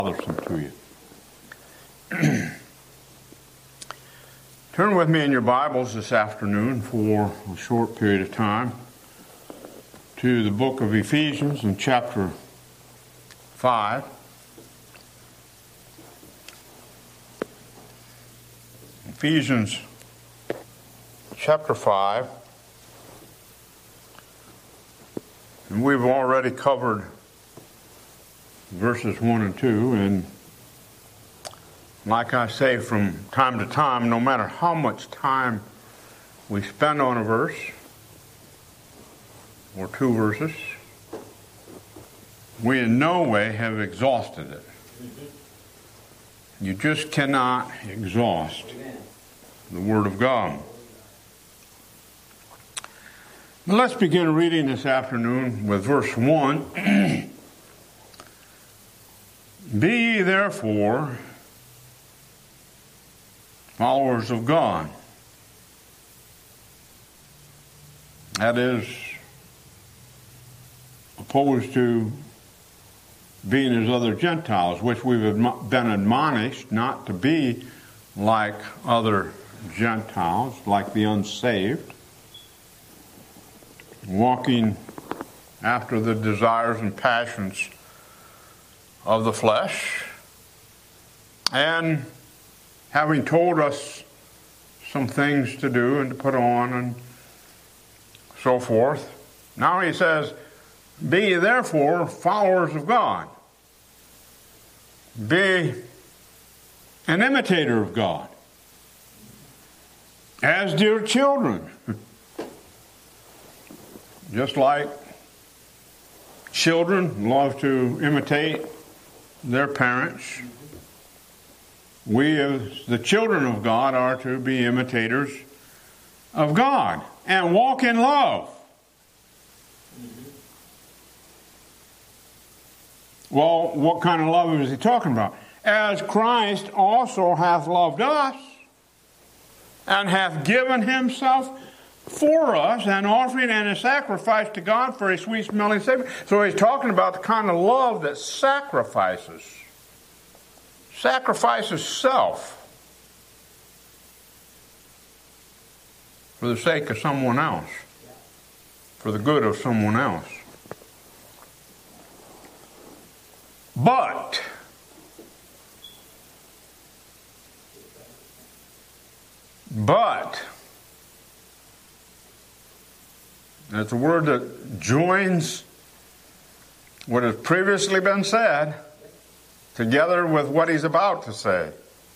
bothersome to you. Turn with me in your Bibles this afternoon for a short period of time to the book of Ephesians in chapter 5. Ephesians chapter 5. And we've already covered verses 1 and 2, and like I say from time to time, no matter how much time we spend on a verse or two verses, we in no way have exhausted it. You just cannot exhaust the Word of God. Now let's begin reading this afternoon with verse 1. Be ye therefore followers of God. That is opposed to being as other Gentiles, which we've been admonished not to be like other Gentiles, like the unsaved, walking after the desires and passions of the flesh, and having told us some things to do and to put on and so forth. Now he says, be ye therefore followers of God. Be an imitator of God, as dear children. Just like children love to imitate their parents, we as the children of God are to be imitators of God and walk in love. Well, what kind of love is he talking about? As Christ also hath loved us and hath given himself for us, an offering and a sacrifice to God for a sweet smelling Savior. So he's talking about the kind of love that sacrifices self for the sake of someone else, for the good of someone else. But it's a word that joins what has previously been said together with what he's about to say.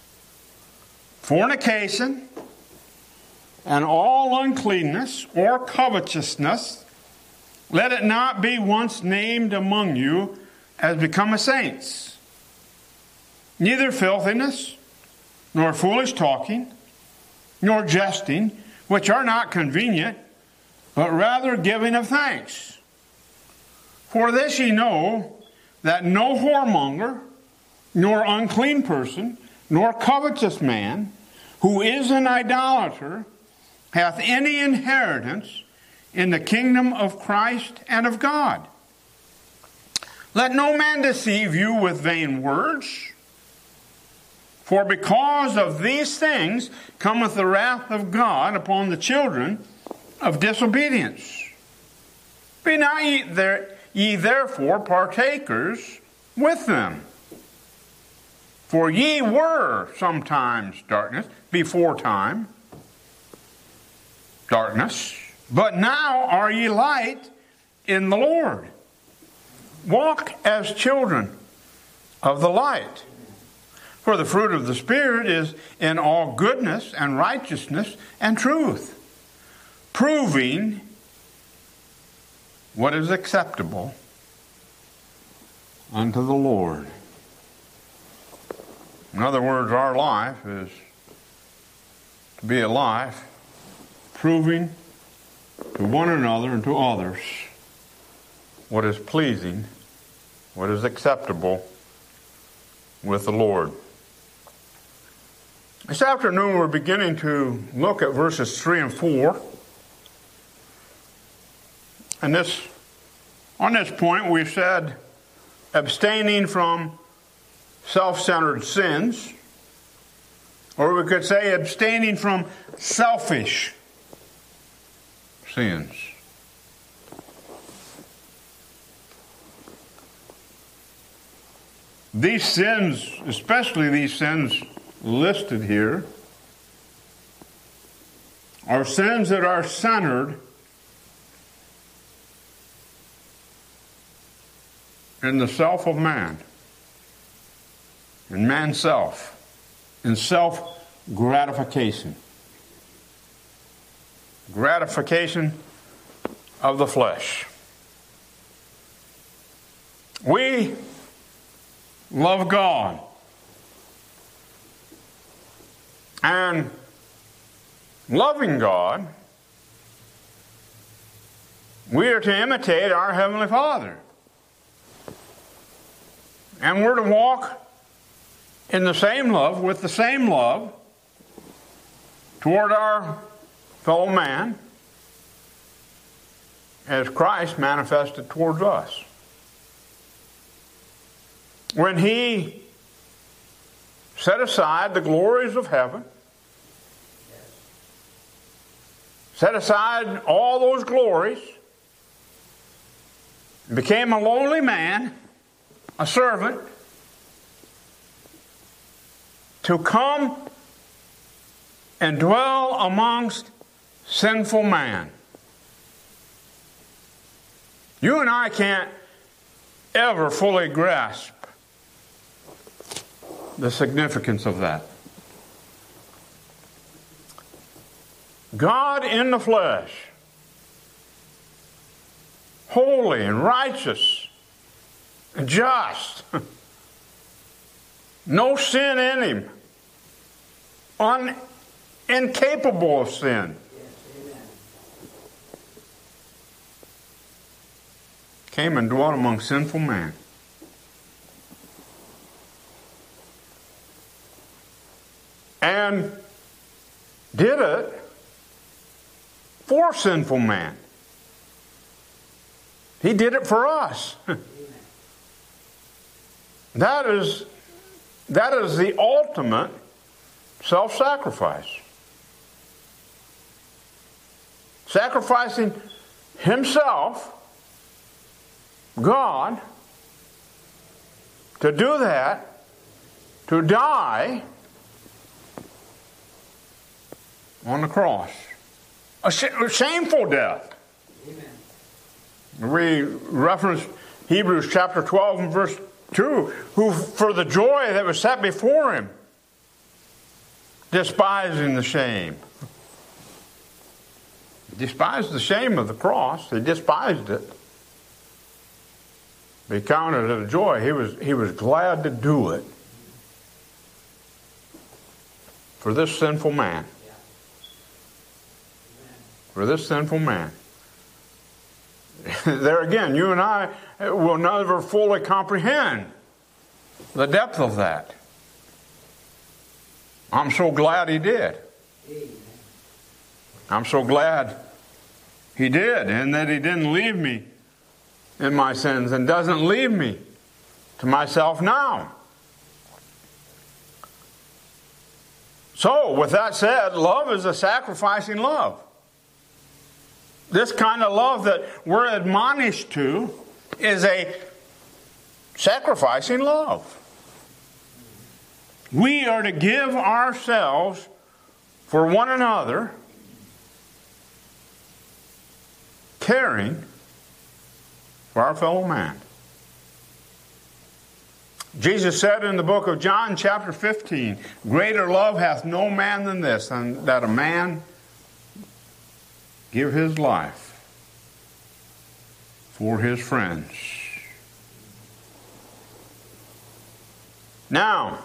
Fornication and all uncleanness or covetousness, let it not be once named among you as becometh saints. Neither filthiness, nor foolish talking, nor jesting, which are not convenient, but rather giving of thanks. For this ye know, that no whoremonger, nor unclean person, nor covetous man, who is an idolater, hath any inheritance in the kingdom of Christ and of God. Let no man deceive you with vain words, for because of these things cometh the wrath of God upon the children of disobedience. Be not ye therefore partakers with them. For ye were sometimes darkness, before time, darkness, but now are ye light in the Lord. Walk as children of the light. For the fruit of the Spirit is in all goodness and righteousness and truth, proving what is acceptable unto the Lord. In other words, our life is to be a life proving to one another and to others what is pleasing, what is acceptable with the Lord. This afternoon we're beginning to look at verses 3 and 4. And on this point we've said abstaining from self-centered sins, or we could say abstaining from selfish sins. These sins, especially these sins listed here, are sins that are centered in the self of man, in man's self, in self-gratification. Gratification of the flesh. We love God. And loving God, we are to imitate our Heavenly Father. And we're to walk in the same love, with the same love, toward our fellow man as Christ manifested towards us. When He set aside the glories of heaven, set aside all those glories, became a lowly man, a servant, to come and dwell amongst sinful man. You and I can't ever fully grasp the significance of that. God in the flesh, holy and righteous and just, no sin in Him, incapable of sin. Came and dwelt among sinful man. And did it for sinful man. He did it for us. That is the ultimate self-sacrifice. Sacrificing Himself, God, to do that, to die on the cross. A shameful death. Amen. We referenced Hebrews chapter 12 and verse 2, who for the joy that was set before Him, despising the shame. Despised the shame of the cross. He despised it. He counted it a joy. He was glad to do it for this sinful man. For this sinful man. There again, you and I will never fully comprehend the depth of that. I'm so glad He did. I'm so glad He did, and that He didn't leave me in my sins and doesn't leave me to myself now. So, with that said, love is a sacrificing love. This kind of love that we're admonished to is a sacrificing love. We are to give ourselves for one another, caring for our fellow man. Jesus said in the book of John chapter 15, "Greater love hath no man than this, and that a man give his life for his friends." Now,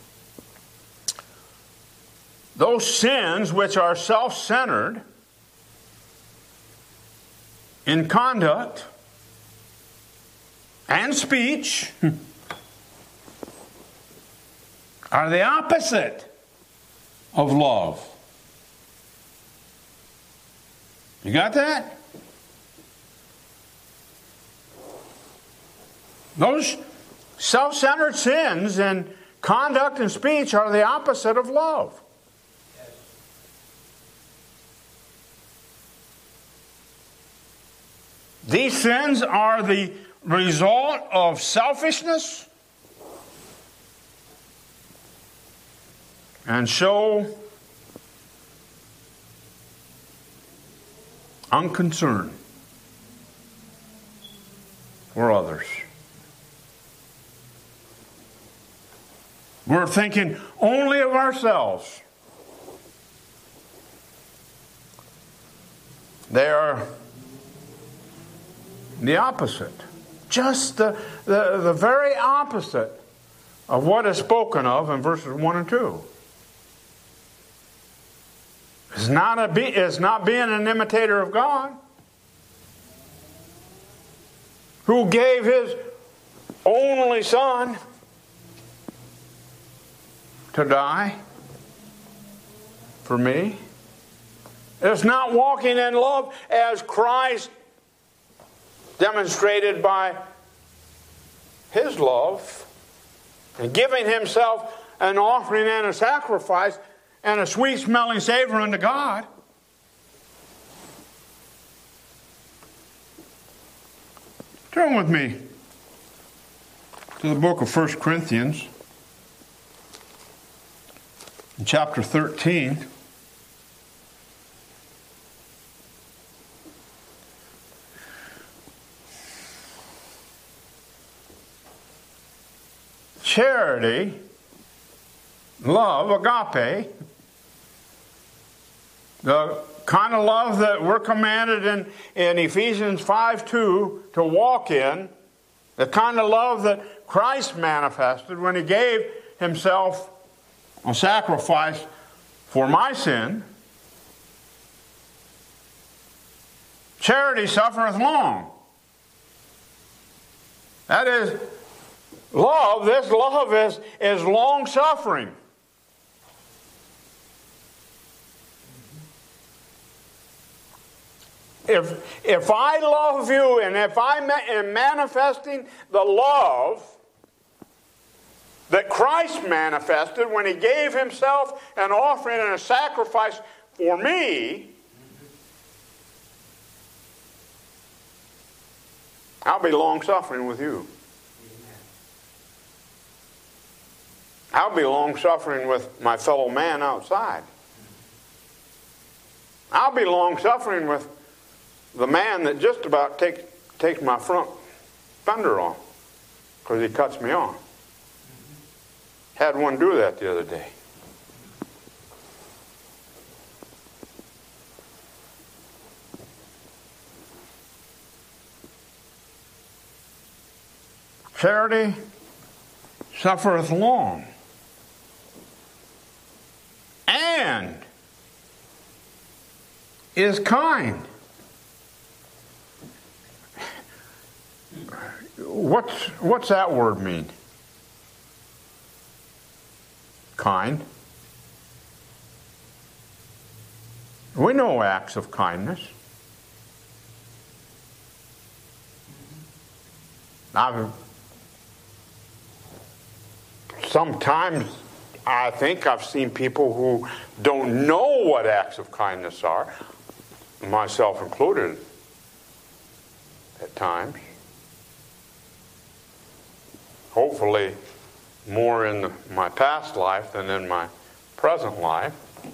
those sins which are self-centered in conduct and speech are the opposite of love. You got that? Those self-centered sins and Conduct and speech are the opposite of love. These sins are the result of selfishness and show unconcern for others. We're thinking only of ourselves. They are the opposite. Just the very opposite of what is spoken of in verses 1 and 2. It's not being an imitator of God, who gave His only Son to die for me. It's not walking in love as Christ demonstrated by His love and giving Himself an offering and a sacrifice and a sweet-smelling savor unto God. Turn with me to the book of 1 Corinthians, in chapter 13. Charity, love, agape, the kind of love that we're commanded in Ephesians 5:2 to walk in, the kind of love that Christ manifested when He gave Himself a sacrifice for my sin. Charity suffereth long. That is, love, this love is long-suffering. If I love you and if I am manifesting the love that Christ manifested when He gave Himself an offering and a sacrifice for me, I'll be long-suffering with you. I'll be long-suffering with my fellow man outside. I'll be long-suffering with the man that just about takes my front fender off because he cuts me off. Had one do that the other day. Charity suffereth long, and is kind. What's that word mean? Kind. We know acts of kindness. Sometimes I think I've seen people who don't know what acts of kindness are, myself included at times. Hopefully more in my past life than in my present life.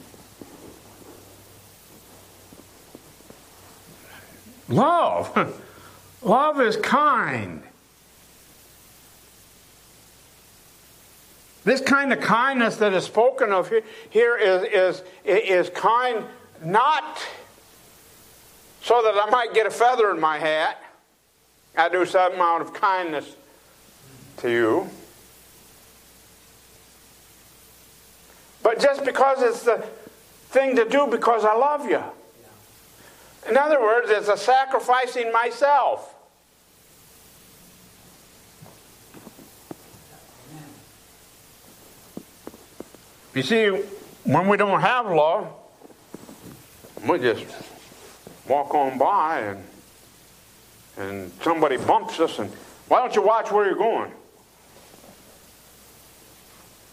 Love. Love is kind. This kind of kindness that is spoken of here is kind not so that I might get a feather in my hat. I do some amount of kindness to you. But just because it's the thing to do because I love you. In other words, it's a sacrificing myself. You see, when we don't have love, we just walk on by and somebody bumps us and, why don't you watch where you're going?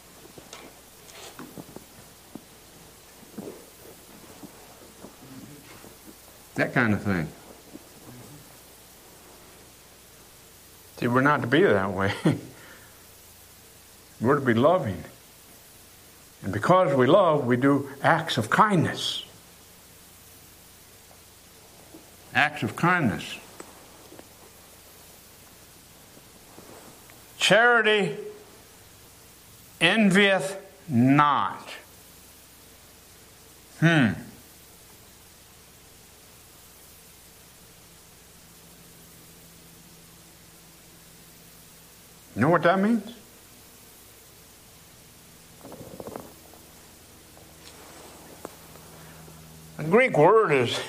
That kind of thing. See, we're not to be that way. We're to be loving. And because we love, we do acts of kindness. Acts of kindness. Charity envieth not. You know what that means? The Greek word is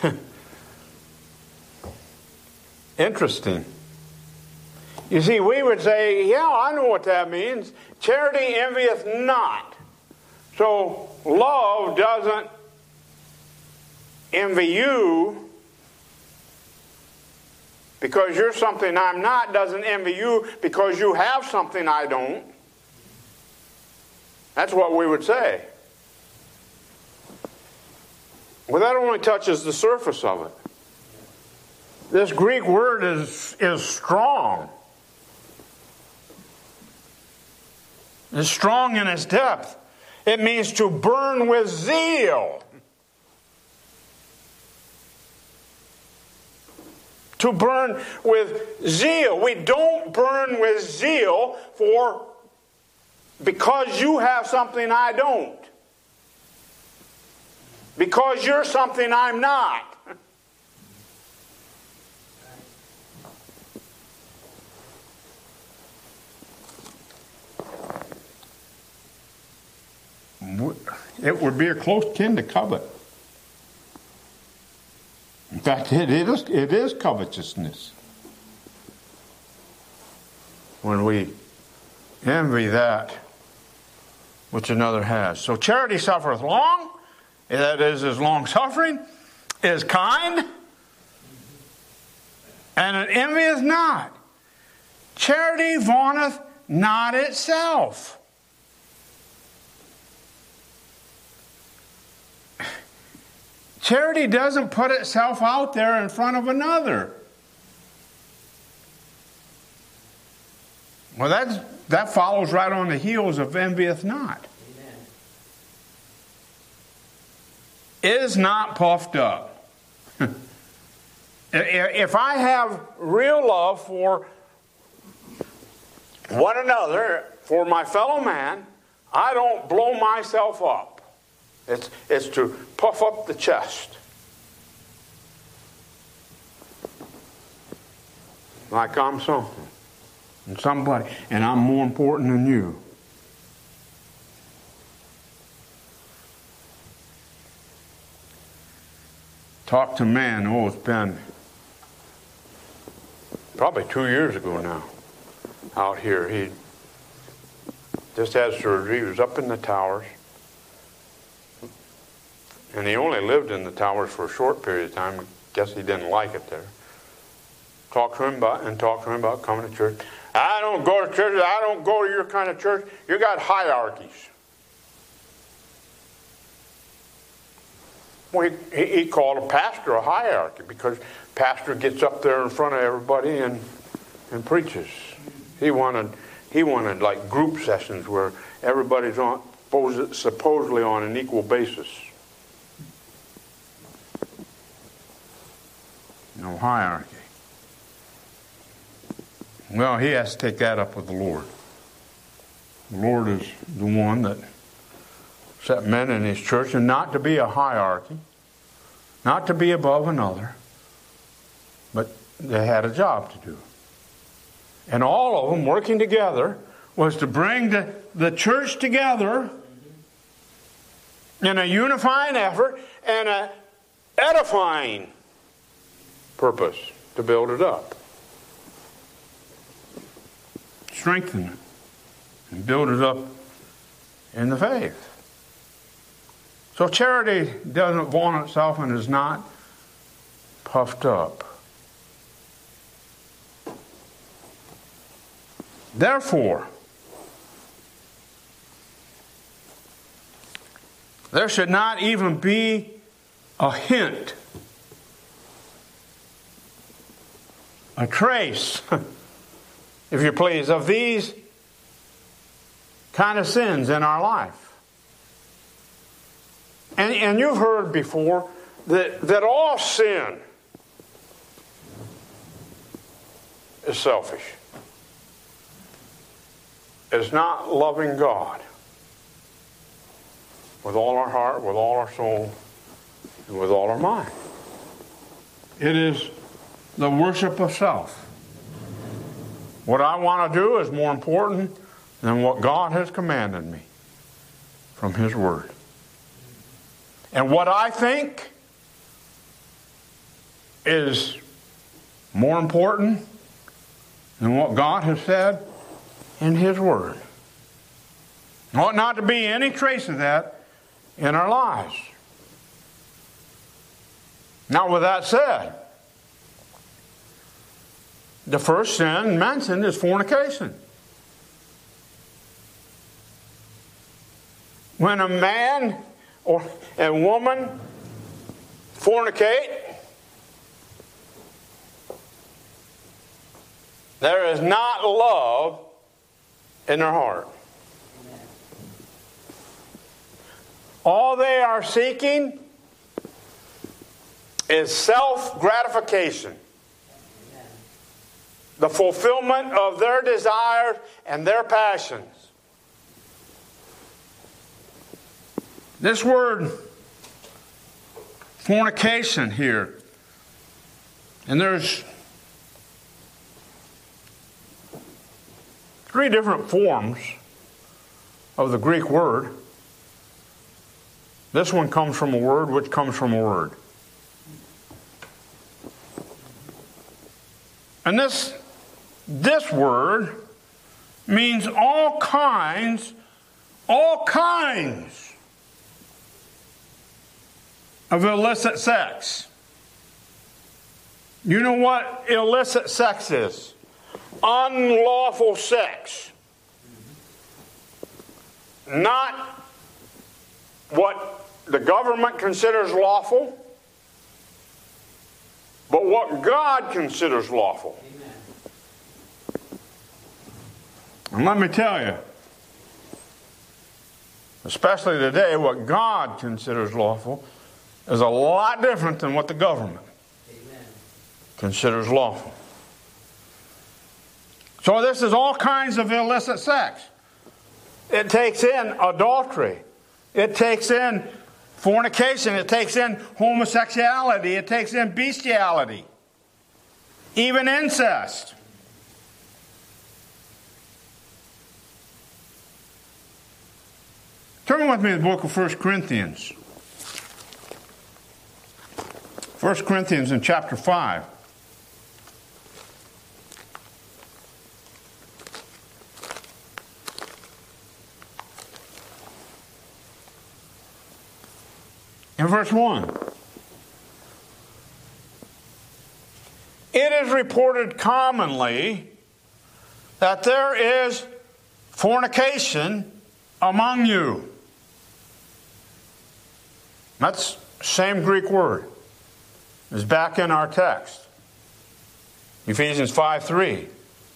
interesting. You see, we would say, yeah, I know what that means. Charity envieth not. So, love doesn't envy you because you're something I'm not, doesn't envy you because you have something I don't. That's what we would say. Well, that only touches the surface of it. This Greek word is strong. It's strong in its depth. It means to burn with zeal. To burn with zeal. We don't burn with zeal because you have something I don't. Because you're something I'm not. It would be a close kin to covet. In fact, it is covetousness. When we envy that which another has. So charity suffereth long, that is long-suffering, is kind, and it envieth not. Charity vaunteth not itself. Charity doesn't put itself out there in front of another. Well, that follows right on the heels of envieth not. Amen. Is not puffed up. If I have real love for one another, for my fellow man, I don't blow myself up. It's to puff up the chest. Like I'm something. And somebody. And I'm more important than you. Talked to a man, it's been probably 2 years ago now, out here. He just had surgery. He was up in the towers. And he only lived in the towers for a short period of time. I guess he didn't like it there. Talked to him about coming to church. I don't go to church. I don't go to your kind of church. You got hierarchies. Well, he called a pastor a hierarchy because pastor gets up there in front of everybody and preaches. He wanted like group sessions where everybody's supposedly on an equal basis. No hierarchy. Well, he has to take that up with the Lord. The Lord is the one that set men in His church, and not to be a hierarchy, not to be above another, but they had a job to do. And all of them working together was to bring the church together in a unifying effort and an edifying purpose to build it up. Strengthen it and build it up in the faith. So charity doesn't vaunt itself and is not puffed up. Therefore, there should not even be a hint a trace, if you please, of these kind of sins in our life. And you've heard before that all sin is selfish. It's not loving God with all our heart, with all our soul, and with all our mind. It is the worship of self. What I want to do is more important than what God has commanded me from His Word. And what I think is more important than what God has said in His Word. There ought not to be any trace of that in our lives. Now, with that said, the first sin mentioned is fornication. When a man or a woman fornicate, there is not love in their heart. All they are seeking is self-gratification. The fulfillment of their desires and their passions. This word fornication here, and there's 3 different forms of the Greek word. This one comes from a word which comes from a word. And this word means all kinds of illicit sex. You know what illicit sex is? Unlawful sex. Not what the government considers lawful, but what God considers lawful. And let me tell you, especially today, what God considers lawful is a lot different than what the government considers lawful. So this is all kinds of illicit sex. It takes in adultery. It takes in fornication. It takes in homosexuality. It takes in bestiality. Even incest. Turn with me to the book of 1 Corinthians. 1 Corinthians in chapter 5. In verse 1. It is reported commonly that there is fornication among you. That's the same Greek word. It's back in our text. Ephesians 5:3.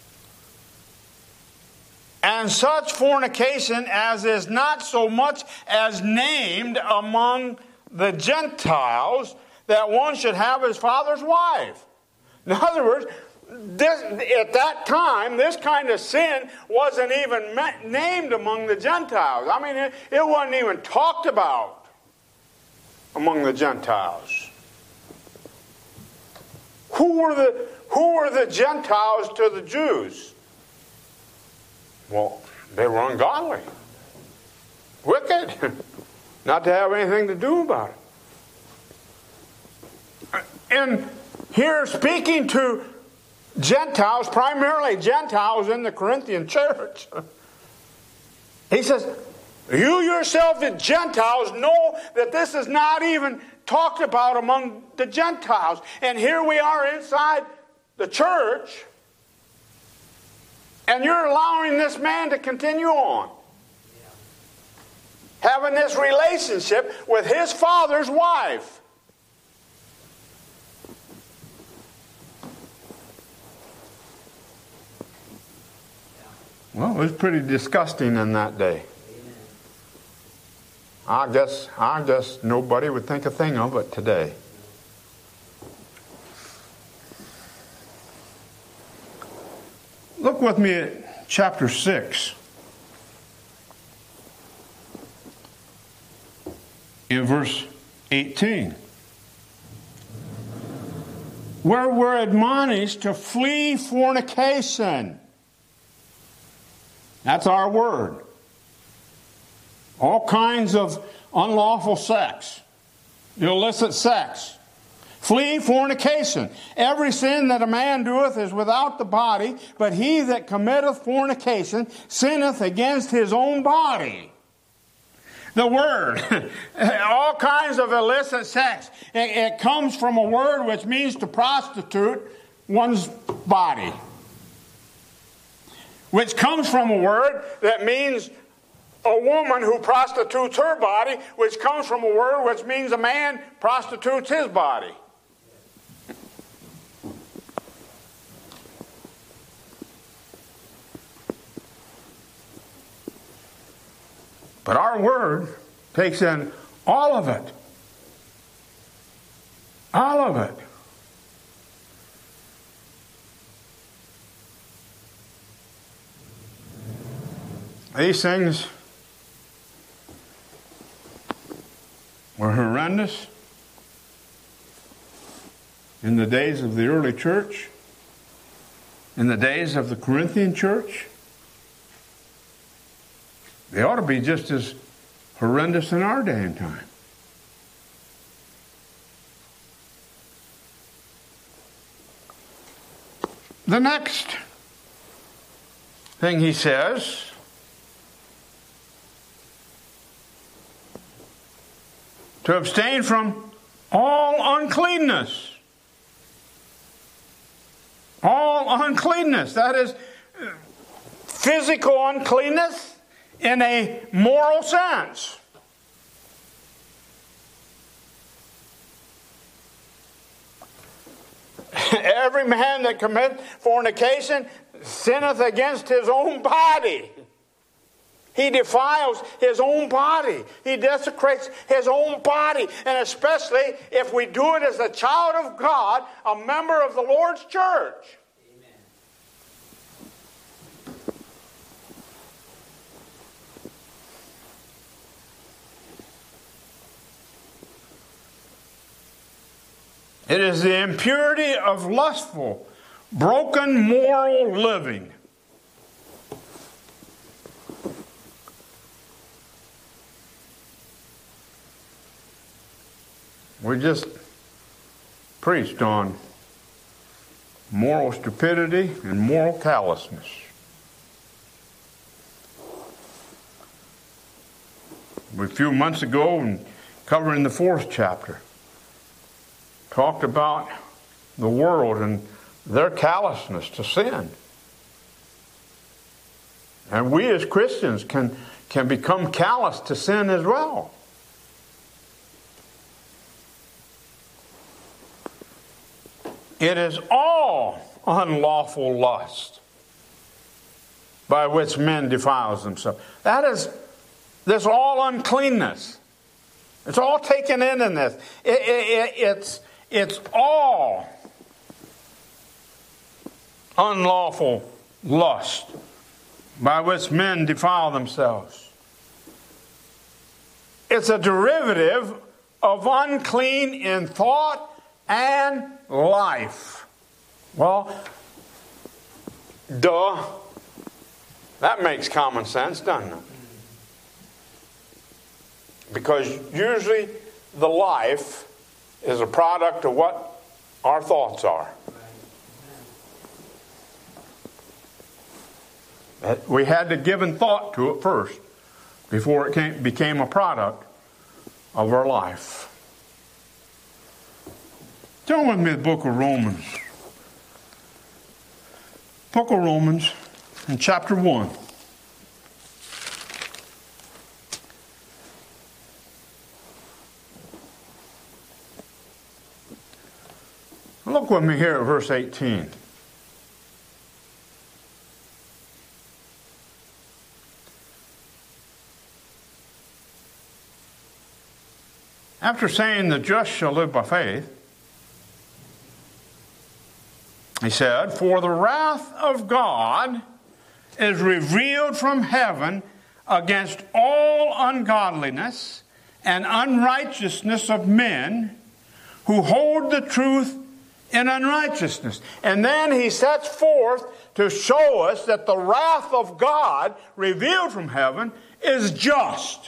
And such fornication as is not so much as named among the Gentiles, that one should have his father's wife. In other words, at that time, this kind of sin wasn't even named among the Gentiles. I mean, it wasn't even talked about among the Gentiles. Who were the Gentiles to the Jews? Well, they were ungodly, wicked, not to have anything to do about it. And here, speaking to Gentiles, primarily Gentiles in the Corinthian church, he says, you yourself, the Gentiles, know that this is not even talked about among the Gentiles. And here we are inside the church, and you're allowing this man to continue on. Having this relationship with his father's wife. was pretty disgusting in that day. I guess nobody would think a thing of it today. Look with me at chapter 6. In verse 18. Where we're admonished to flee fornication. That's our word. All kinds of unlawful sex, illicit sex. Flee fornication. Every sin that a man doeth is without the body, but he that committeth fornication sinneth against his own body. The word, all kinds of illicit sex. It comes from a word which means to prostitute one's body. Which comes from a word that means a woman who prostitutes her body, which comes from a word which means a man prostitutes his body. But our word takes in all of it. All of it. These things were horrendous in the days of the early church, in the days of the Corinthian church. They ought to be just as horrendous in our day and time. The next thing he says, to abstain from all uncleanness. All uncleanness. That is physical uncleanness in a moral sense. Every man that commits fornication sinneth against his own body. He defiles his own body. He desecrates his own body. And especially if we do it as a child of God, a member of the Lord's church. It is the impurity of lustful, broken moral living. We just preached on moral stupidity and moral callousness. A few months ago, and covering the 4th chapter, talked about the world and their callousness to sin. And we as Christians can become callous to sin as well. It is all unlawful lust by which men defile themselves. That is this all uncleanness. It's all taken in this. It's all unlawful lust by which men defile themselves. It's a derivative of unclean in thought and life. Well, duh. That makes common sense, doesn't it? Because usually the life is a product of what our thoughts are. We had to give thought to it first before it became a product of our life. Turn with me to the book of Romans. Book of Romans in chapter 1. Look with me here at verse 18. After saying the just shall live by faith, he said, "For the wrath of God is revealed from heaven against all ungodliness and unrighteousness of men who hold the truth in unrighteousness." And then he sets forth to show us that the wrath of God revealed from heaven is just.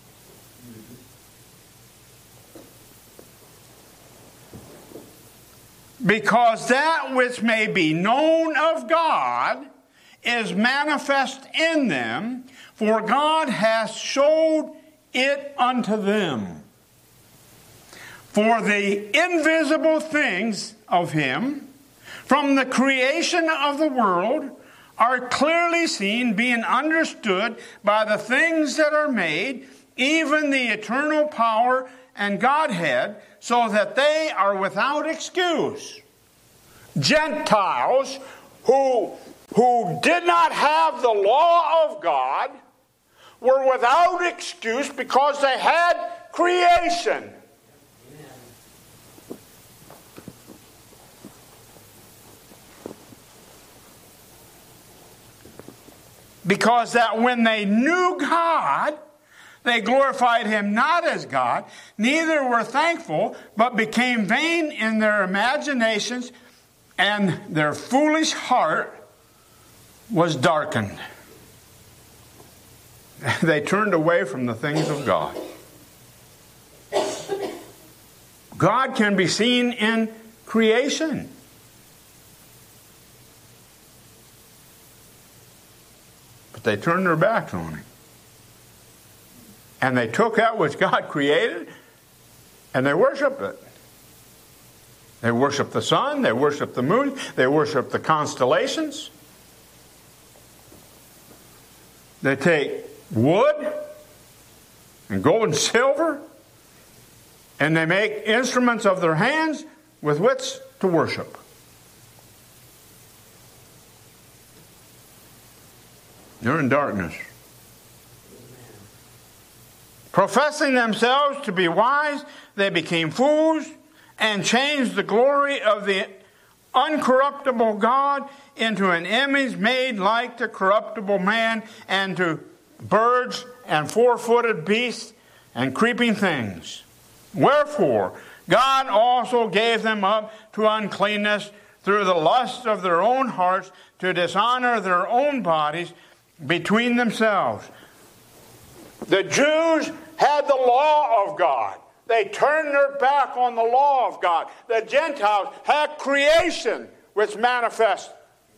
Because that which may be known of God is manifest in them, for God hath showed it unto them. For the invisible things of him, from the creation of the world, are clearly seen, being understood by the things that are made, even the eternal power and Godhead, so that they are without excuse. Gentiles who did not have the law of God were without excuse because they had creation. Because that when they knew God, they glorified him not as God, neither were thankful, but became vain in their imaginations, and their foolish heart was darkened. They turned away from the things of God. God can be seen in creation. But they turned their backs on him. And they took that which God created and they worshiped it. They worshiped the sun, they worshiped the moon, they worshiped the constellations. They take wood and gold and silver and they make instruments of their hands with which to worship. They're in darkness. Professing themselves to be wise, they became fools and changed the glory of the uncorruptible God into an image made like the corruptible man, and to birds and four-footed beasts and creeping things. Wherefore, God also gave them up to uncleanness through the lust of their own hearts, to dishonor their own bodies between themselves. The Jews had the law of God. They turned their back on the law of God. The Gentiles had creation which manifests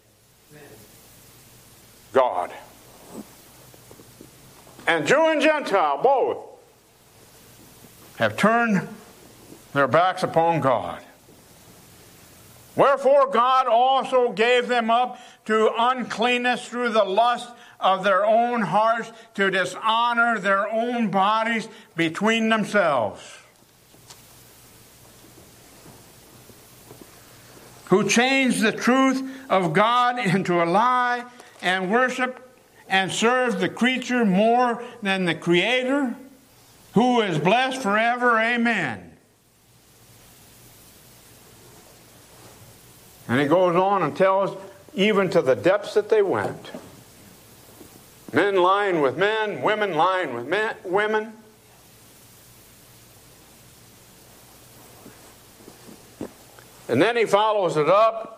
God. And Jew and Gentile both have turned their backs upon God. Wherefore God also gave them up to uncleanness through the lust of their own hearts, to dishonor their own bodies between themselves. Who changed the truth of God into a lie, and worship and serve the creature more than the Creator, who is blessed forever. Amen. And he goes on and tells even to the depths that they went. Men lying with men, women lying with women. And then he follows it up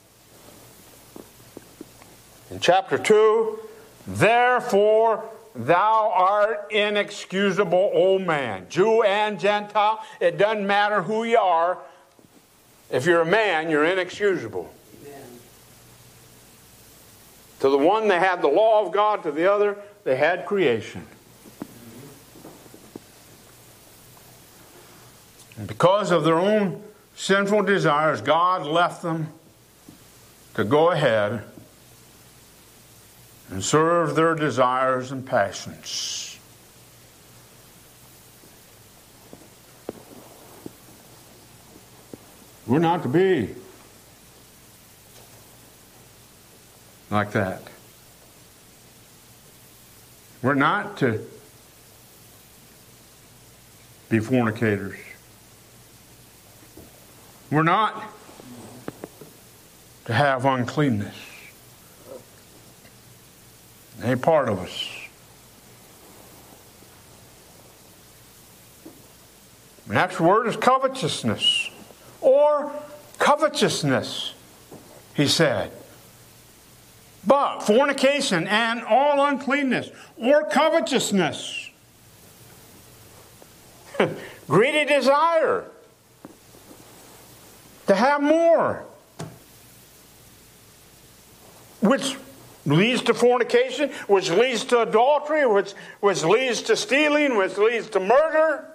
in chapter 2. Therefore, thou art inexcusable, O man. Jew and Gentile, it doesn't matter who you are. If you're a man, you're inexcusable. Amen. To the one, they had the law of God. To the other, they had creation. And because of their own sinful desires, God left them to go ahead and serve their desires and passions. We're not to be like that. We're not to be fornicators. We're not to have uncleanness. It ain't part of us. The next word is covetousness, or covetousness, he said. But fornication and all uncleanness, or covetousness, greedy desire to have more, which leads to fornication, which leads to adultery, which leads to stealing, which leads to murder.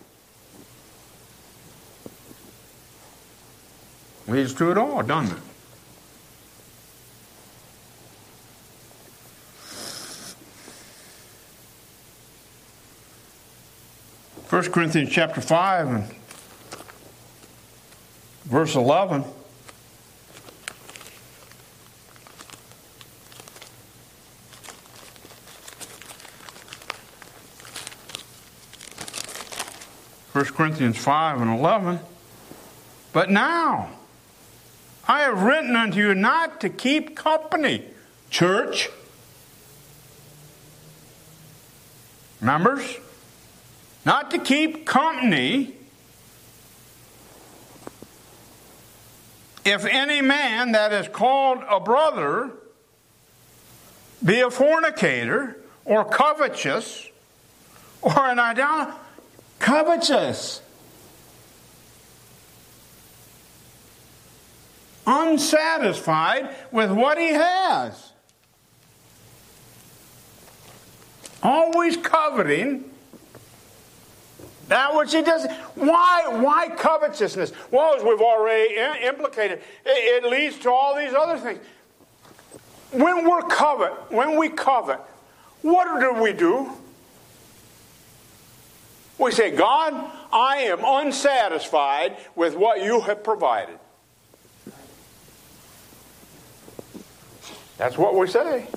Leads to it all, doesn't it? First Corinthians chapter 5 and verse 11. First Corinthians 5 and 11. But now I have written unto you not to keep company, church, members, not to keep company if any man that is called a brother be a fornicator or covetous or an idolater. Covetous. Unsatisfied with what he has. Always coveting that which he doesn't. Why covetousness? Well, as we've already implicated, it leads to all these other things. When we covet, what do we do? We say, God, I am unsatisfied with what you have provided. That's what we say.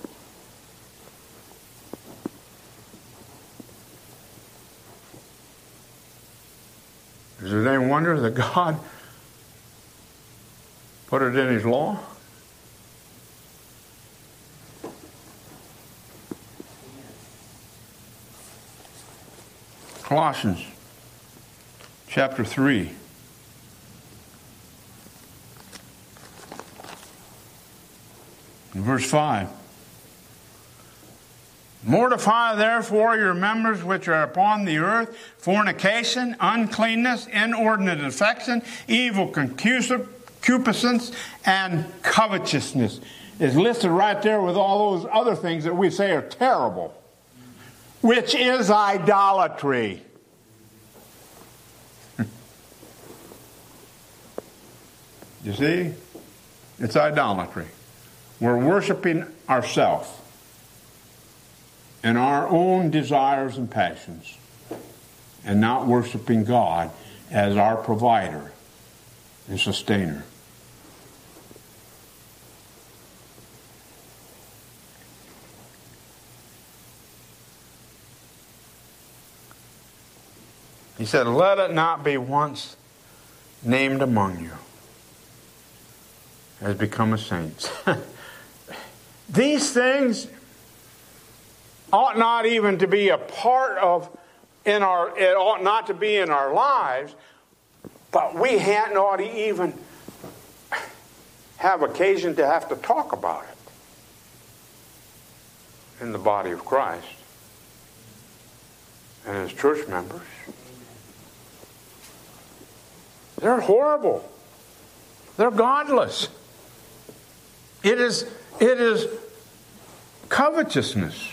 Is it any wonder that God put it in His law? Colossians chapter 3. Verse 5. Mortify therefore your members which are upon the earth, fornication, uncleanness, inordinate affection, evil concupiscence, and covetousness. Is listed right there with all those other things that we say are terrible, which is idolatry. You see? It's idolatry. We're worshiping ourselves and our own desires and passions, and not worshiping God as our provider and sustainer. He said, let it not be once named among you as become a saint. These things ought not even to be a part of it ought not to be in our lives, but we hadn't ought to even have occasion to have to talk about it in the body of Christ and as church members. They're horrible. They're godless. It is covetousness.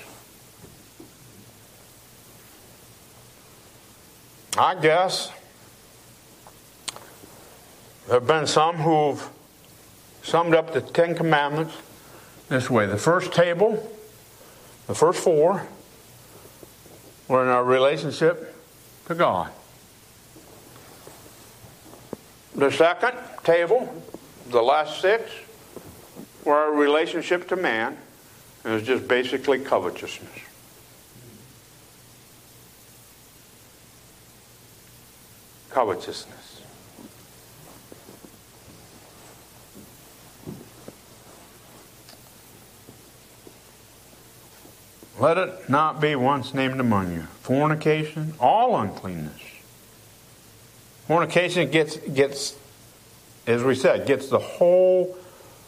I guess there have been some who've summed up the Ten Commandments this way. The first table, the first four, were in our relationship to God. The second table, the last six, were our relationship to man. It was just basically covetousness. covetousness. Let it not be once named among you. Fornication, all uncleanness. Fornication gets, as we said, gets the whole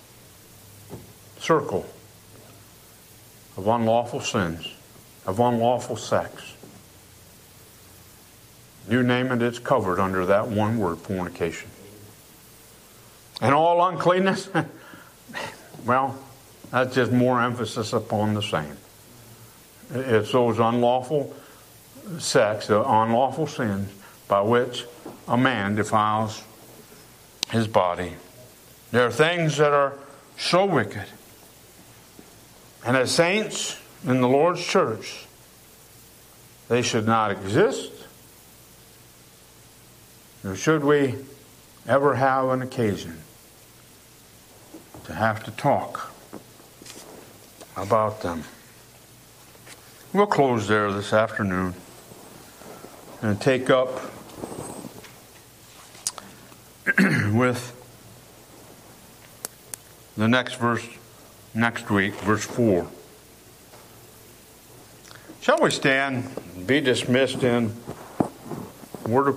circle of unlawful sins, of unlawful sex. You name it, it's covered under that one word, fornication. And all uncleanness, well, that's just more emphasis upon the same. It's those unlawful sex, the unlawful sins by which a man defiles his body. There are things that are so wicked. And as saints in the Lord's church, they should not exist. Nor should we ever have an occasion to have to talk about them. We'll close there this afternoon and take up with the next verse next week, verse 4. Shall we stand and be dismissed in word of